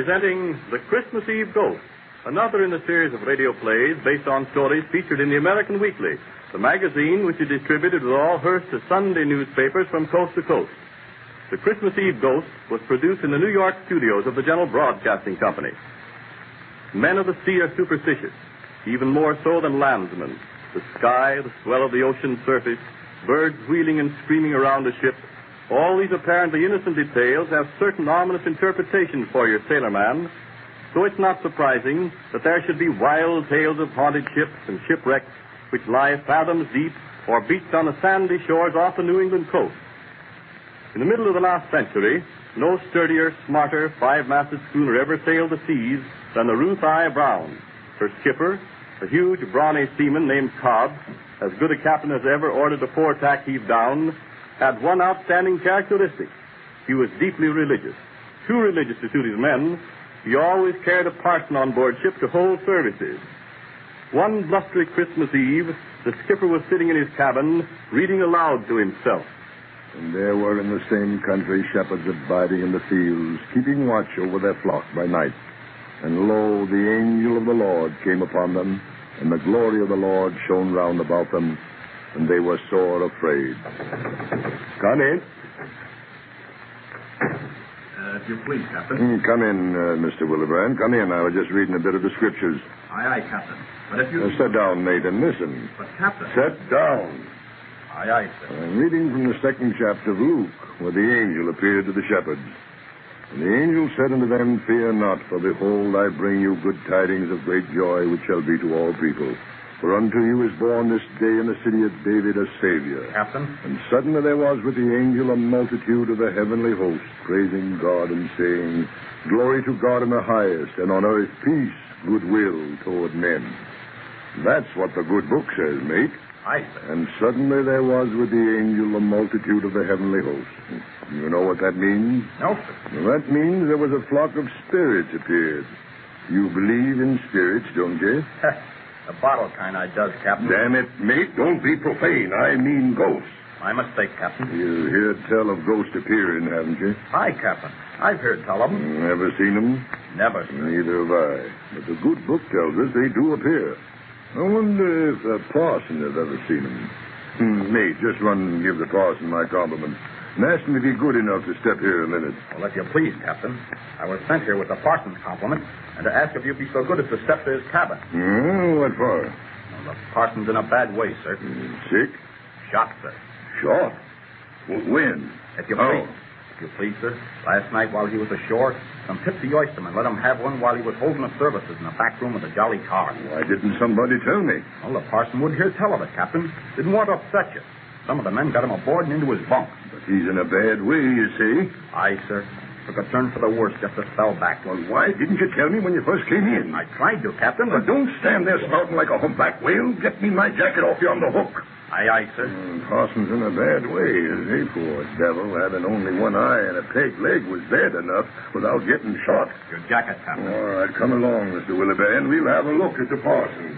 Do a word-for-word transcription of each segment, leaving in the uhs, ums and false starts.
presenting The Christmas Eve Ghost, another in a series of radio plays based on stories featured in the American Weekly, the magazine which is distributed with all Hearst's Sunday newspapers from coast to coast. The Christmas Eve Ghost was produced in the New York studios of the General Broadcasting Company. Men of the sea are superstitious, even more so than landsmen. The sky, the swell of the ocean surface, birds wheeling and screaming around a ship, all these apparently innocent details have certain ominous interpretations for your sailorman, so it's not surprising that there should be wild tales of haunted ships and shipwrecks which lie fathoms deep or beached on the sandy shores off the New England coast. In the middle of the last century, no sturdier, smarter, five-masted schooner ever sailed the seas than the Ruth I. Brown. Her skipper, a huge, brawny seaman named Cobb, as good a captain as ever ordered a foretack heave down, had one outstanding characteristic. He was deeply religious. Too religious to suit his men, he always carried a parson on board ship to hold services. One blustery Christmas Eve, the skipper was sitting in his cabin, reading aloud to himself. And there were in the same country shepherds abiding in the fields, keeping watch over their flock by night. And lo, the angel of the Lord came upon them, and the glory of the Lord shone round about them, and they were sore afraid. Come in. Uh, if you please, Captain. Mm, come in, uh, Mister Willebrand. Come in. I was just reading a bit of the scriptures. Aye, aye, Captain. But if you... Uh, sit down, mate, and listen. But, Captain... Sit down. Aye, aye, sir. I'm reading from the second chapter of Luke, where the angel appeared to the shepherds. And the angel said unto them, Fear not, for behold, I bring you good tidings of great joy, which shall be to all people. For unto you is born this day in the city of David a Savior. Captain? And suddenly there was with the angel a multitude of the heavenly host, praising God and saying, Glory to God in the highest, and on earth peace, goodwill toward men. That's what the good book says, mate. Aye, sir. And suddenly there was with the angel a multitude of the heavenly host. You know what that means? No, sir. Well, that means there was a flock of spirits appeared. You believe in spirits, don't you? The bottle kind I does, Captain. Damn it, mate, don't be profane. I mean ghosts. My mistake, Captain. You heard tell of ghosts appearing, haven't you? Aye, Captain. I've heard tell of them. Never seen them? Never, sir. Neither have I. But the good book tells us they do appear. I wonder if the parson has ever seen them. Hmm, mate, just run and give the parson my compliments. And ask him to be good enough to step here a minute. Well, if you please, Captain. I was sent here with the parson's compliment and to ask if you'd be so good as to step to his cabin. Oh, what for? Well, the parson's in a bad way, sir. Mm, sick? Shot, sir. Shot? W- when? If you Oh. please. If you please, sir. Last night while he was ashore, some tipsy oystermen let him have one while he was holding the services in the back room of the Jolly Tar. Why didn't somebody tell me? Well, the parson wouldn't hear tell of it, Captain. Didn't want to upset you. Some of the men got him aboard and into his bunk. But he's in a bad way, you see. Aye, sir. Took a turn for the worse just as fell back. Well, why didn't you tell me when you first came in? I tried to, Captain, But but... don't stand there spouting like a humpback whale. Get me my jacket off you on the hook. Aye, aye, sir. Mm, Parson's in a bad way, is he? Poor devil, having only one eye and a peg leg was bad enough without getting shot. Your jacket, Captain. All right, come along, Mister Willebrand. We'll have a look at the parson.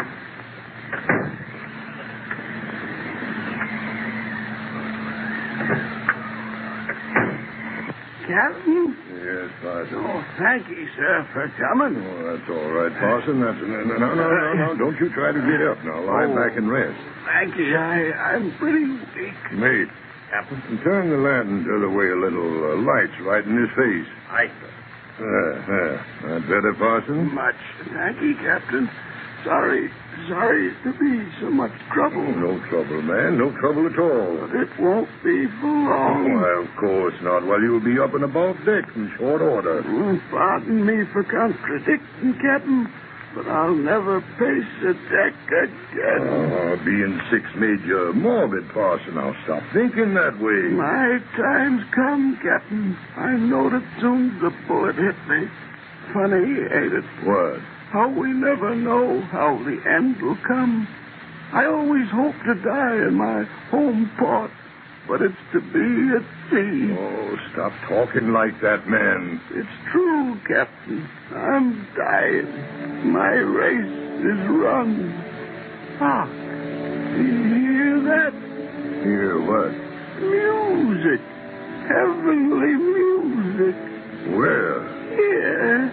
Captain? Yes, Parson. Oh, thank you, sir, for coming. Oh, that's all right, Parson. That's no, no, no, no, no, no. Don't you try to get up now. Lie Oh. back and rest. Thank you. I, I'm pretty weak. Mate, Captain. turn the lantern the other way a little. Uh, light's right in his face. Aye, sir. There, there. That better, Parson? Much. Thank you, Captain. Sorry, sorry to be so much trouble. Oh, no trouble, man. No trouble at all. But it won't be for long. Why, of course not. Well, you'll be up and about deck in short order. Oh, pardon me for contradicting, Captain, but I'll never pace a deck again. Oh, being six made you morbid, Parson. Now stop thinking that way. My time's come, Captain. I knowed it soon the bullet hit me. Funny, ain't it? What? How we never know how the end will come. I always hope to die in my home port, but it's to be at sea. Oh, stop talking like that, man. It's true, Captain. I'm dying. My race is run. Ah, do you hear that? Hear what? Music. Heavenly music. Where? Here.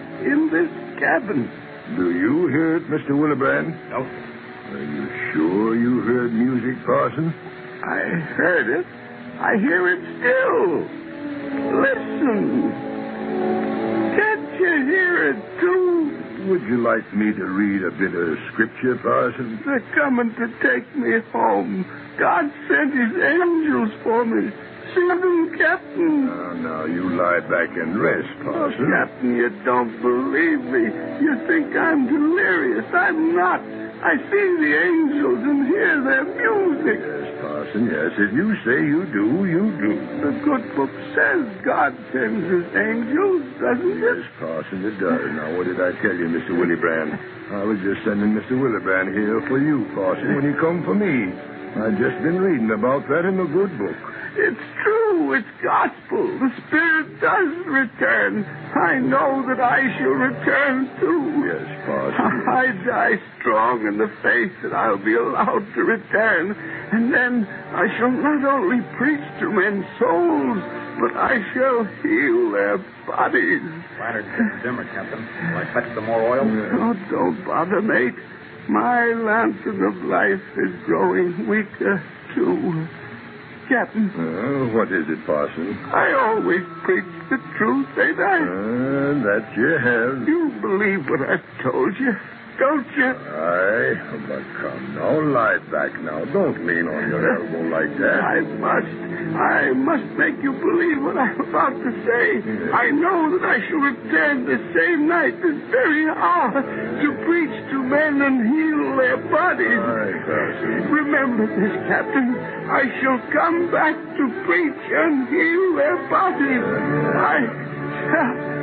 cabin. Do you hear it, Mister Willebrand? No. Are you sure you heard music, Parson? I heard it. I hear it still. Listen. Can't you hear it, too? Would you like me to read a bit of scripture, Parson? They're coming to take me home. God sent his angels for me. See them, Captain. Now, now, you lie back and rest, Oh, Parson. Captain, you don't believe me. You think I'm delirious. I'm not. I see the angels and hear their music. Yes, Parson, yes. If you say you do, you do. The good book says God sends his angels, doesn't it? Yes, Parson, it does. Now, what did I tell you, Mister Willebrand? I was just sending Mister Willebrand here for you, Parson, when he come for me. I've just been reading about that in the good book. It's true. It's gospel. The Spirit does return. I know that I shall return, too. Yes, Parson. I die strong in the faith that I'll be allowed to return. And then I shall not only preach to men's souls, but I shall heal their bodies. Lantern's getting dimmer, Captain. Will I fetch some more oil? Oh, don't bother, mate. My lantern of life is growing weaker, too. Captain. Uh, what is it, Parson? I always preach the truth, ain't I? Uh, that you have. You believe what I've told you, don't you? Aye, but come now, lie back now. Don't lean on your elbow like that. I must. I must make you believe what I'm about to say. Yes. I know that I shall return this same night, this very hour, to preach to men and heal their bodies. Aye, Parson. Remember this, Captain. I shall come back to preach and heal their bodies. I...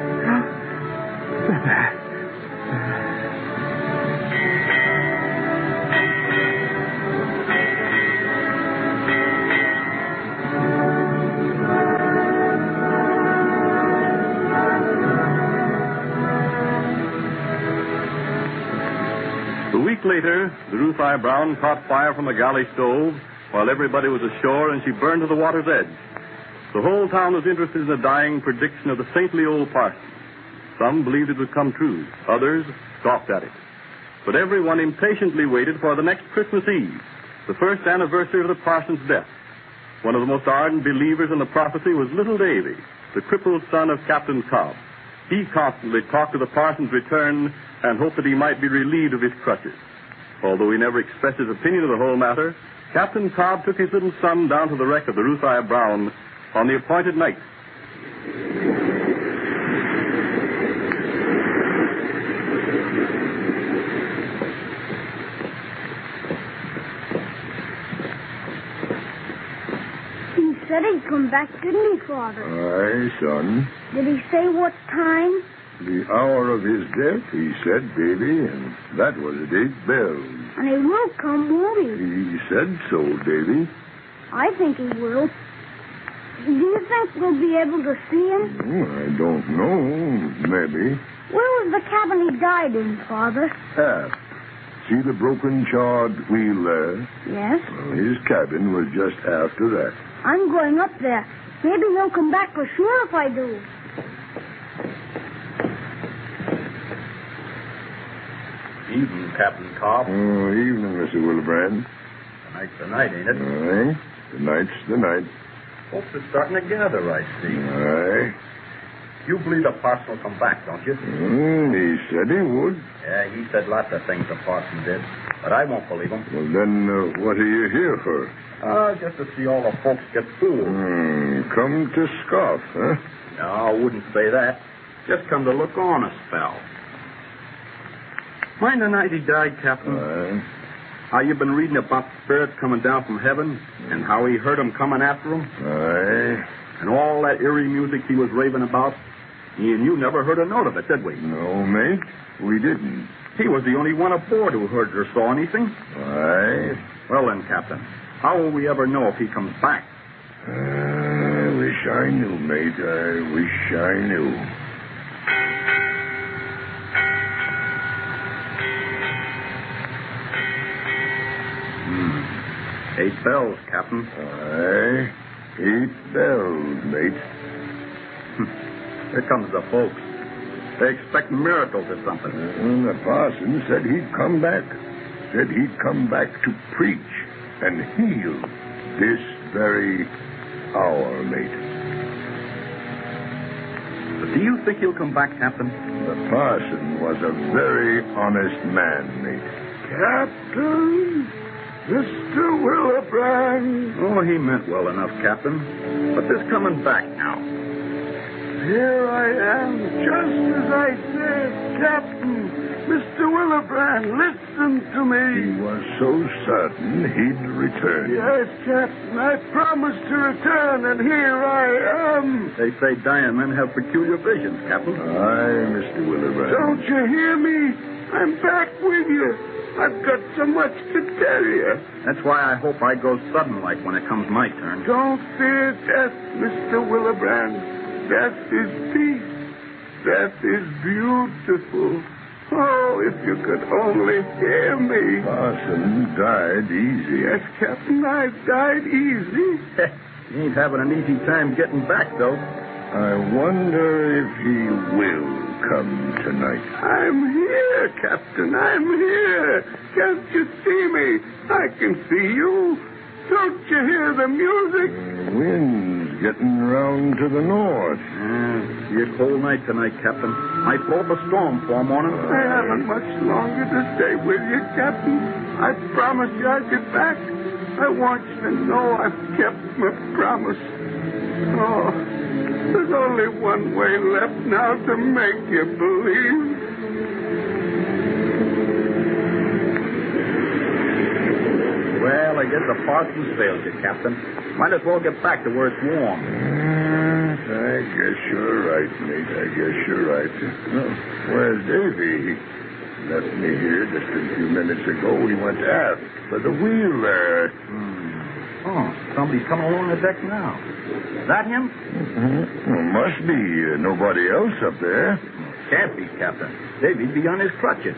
A week later, the Ruthie Brown caught fire from the galley stove while everybody was ashore, and she burned to the water's edge. The whole town was interested in the dying prediction of the saintly old parson. Some believed it would come true. Others scoffed at it. But everyone impatiently waited for the next Christmas Eve, the first anniversary of the parson's death. One of the most ardent believers in the prophecy was little Davy, the crippled son of Captain Cobb. He constantly talked of the parson's return and hoped that he might be relieved of his crutches. Although he never expressed his opinion of the whole matter, Captain Cobb took his little son down to the wreck of the Ruthie Brown on the appointed night. He said he'd come back, didn't he, Father? Aye, son. Did he say what time? The hour of his death, he said, baby, and that was at eight bells. And he will come, won't he? He said so, Davy. I think he will. Do you think we'll be able to see him? Oh, I don't know. Maybe. Where was the cabin he died in, Father? Aft. See the broken, charred wheel there? Yes. Well, his cabin was just after that. I'm going up there. Maybe he'll come back for sure if I do. Evening, Captain Cobb. Oh, evening, Mister Willebrand. The night's the night, ain't it? Aye. The night's the night. Folks are starting to gather, I see. Aye. You believe the parson will come back, don't you? Mm, he said he would. Yeah, he said lots of things the parson did, but I won't believe him. Well, then, uh, what are you here for? Ah, uh, just to see all the folks get fooled. Hmm, come to scoff, huh? No, I wouldn't say that. Just come to look on a spell. Mind the night he died, Captain? Aye. How you been reading about the spirits coming down from heaven and how he heard them coming after him? Aye. And all that eerie music he was raving about? He and you never heard a note of it, did we? No, mate, we didn't. He was the only one aboard who heard or saw anything. Aye. Well then, Captain, how will we ever know if he comes back? I wish I knew, mate. I wish I knew. Hmm. Eight bells, Captain. Aye. Eight bells, mate. Here comes the folks. They expect miracles or something. And the parson said he'd come back. Said he'd come back to preach and heal this very hour, mate. But do you think he'll come back, Captain? The parson was a very honest man, mate. Captain, Mister Willebrand. Oh, he meant well enough, Captain. But this coming back now. Here I am, just as I said, Captain. Mister Willebrand, listen to me. He was so certain he'd return. Yes, Captain, I promised to return, and here I am. They say dying men have peculiar visions, Captain. Aye, Mister Willebrand. Don't you hear me? I'm back with you. I've got so much to tell you. That's why I hope I go sudden like when it comes my turn. Don't fear death, Mister Willebrand. Death is peace. Death is beautiful. Oh, if you could only hear me. Parson died easy. Yes, Captain, I've died easy. He ain't having an easy time getting back, though. I wonder if he will come tonight. I'm here, Captain. I'm here. Can't you see me? I can see you. Don't you hear the music? The wind's getting round to the north. Yeah, be a cold night tonight, Captain. Might blow up a storm for morning. I haven't much longer to stay with you, Captain. I promised you I'd get back. I want you to know I've kept my promise. Oh, there's only one way left now to make you believe. Well, I guess the parson's failed you, Captain. Might as well get back to where it's warm. Yes, I guess you're right, mate. I guess you're right. Oh, where's Davy? He left me here just a few minutes ago. He went aft for the wheel there. Hmm. Oh, somebody's coming along the deck now. Is that him? Mm-hmm. Well, must be. Uh, nobody else up there. Can't be, Captain. Davy'd be on his crutches.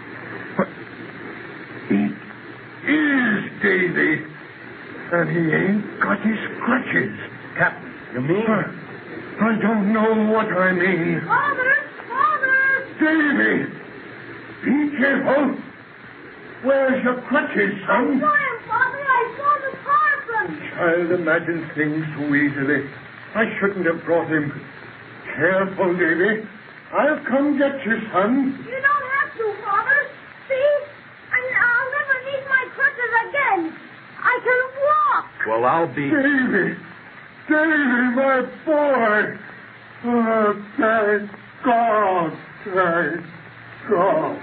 He is Davy. And he ain't got his crutches. Captain, you mean? I, I don't know what I mean. Father! Father! Davy! Be careful. Where's your crutches, I son? saw him, Father. I saw the parson. Child imagines things too easily. I shouldn't have brought him. Careful, Davy. I'll come get you, son. You don't have to, Father. See? And I'll never need my crutches again. I can walk. Well, I'll be... Davy! Davy, my boy! Oh, thank God! Thank God!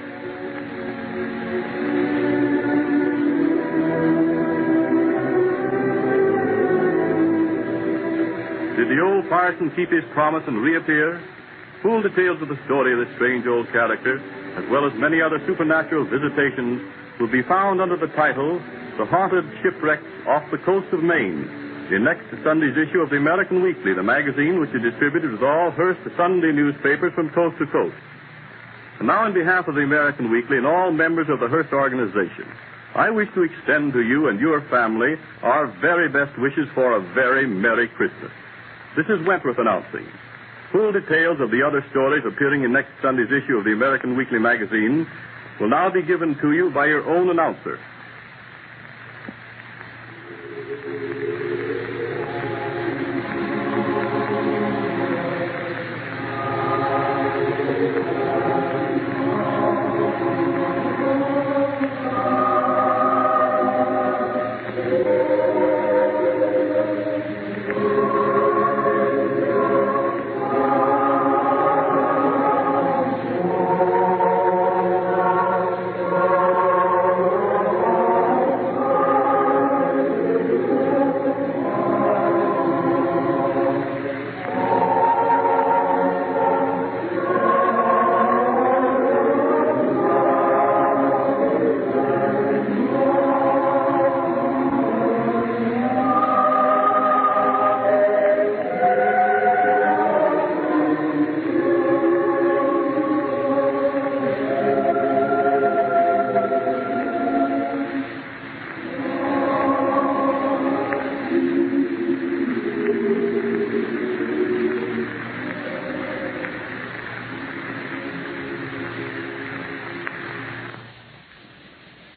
Did the old parson keep his promise and reappear? Full details of the story of this strange old character, as well as many other supernatural visitations, will be found under the title, The Haunted Shipwrecks Off the Coast of Maine, in next Sunday's issue of the American Weekly, the magazine which is distributed with all Hearst Sunday newspapers from coast to coast. And now, on behalf of the American Weekly and all members of the Hearst organization, I wish to extend to you and your family our very best wishes for a very Merry Christmas. This is Wentworth announcing. Full details of the other stories appearing in next Sunday's issue of the American Weekly magazine will now be given to you by your own announcer.